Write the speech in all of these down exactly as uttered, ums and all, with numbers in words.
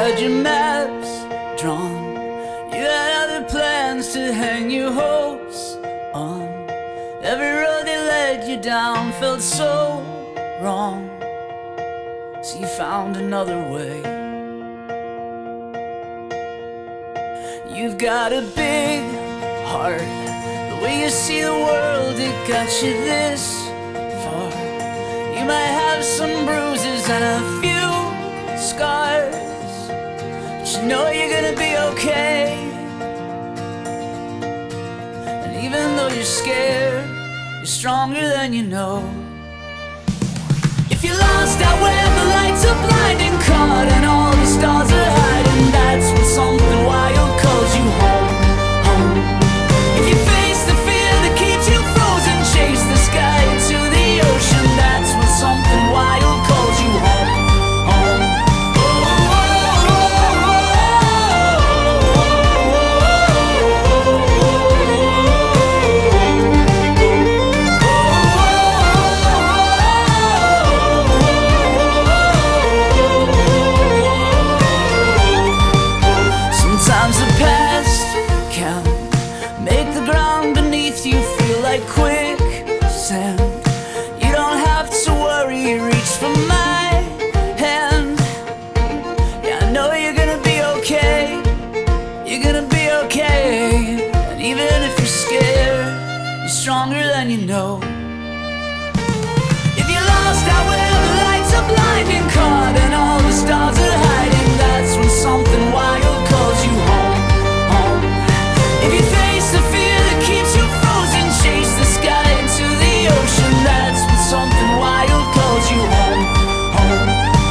had your maps drawn, you had other plans to hang your hopes on. Every road that led you down felt so wrong, so you found another way. You've got a big heart, the way you see the world, it got you this far. You might have some bruises and a few scars, but you know you're gonna be okay. And even though you're scared, you're stronger than you know. If you're lost out where the lights are blinding, caught and all the stars are hiding, that's when something wild calls you home, home. If you face the fear that keeps you frozen, chase the sky into the ocean, that's when something wild calls you home, home. Sometimes the past can make the ground beneath you feel like quicksand. You don't have to worry, reach for my hand. Yeah, I know you're gonna be okay. You're gonna be okay. And even if you're scared, you're stronger than you know. If you're lost out where the lights are blinding, caught and all the stars are hiding, that's when something wild calls you home, home. If you face the fear that keeps you frozen, chase the sky into the ocean, that's when something wild calls you home, home.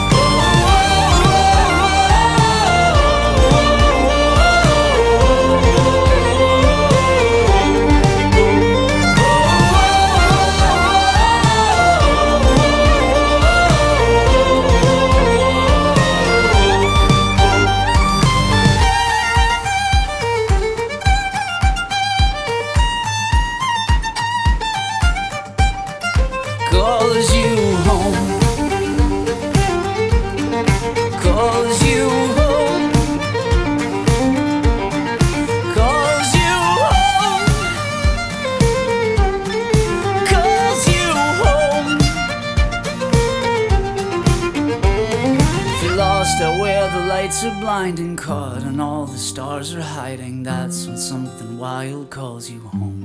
Calls you home, calls you home, calls you home, calls you home. If you're lost out where the lights are blinding, caught and all the stars are hiding, that's when something wild calls you home.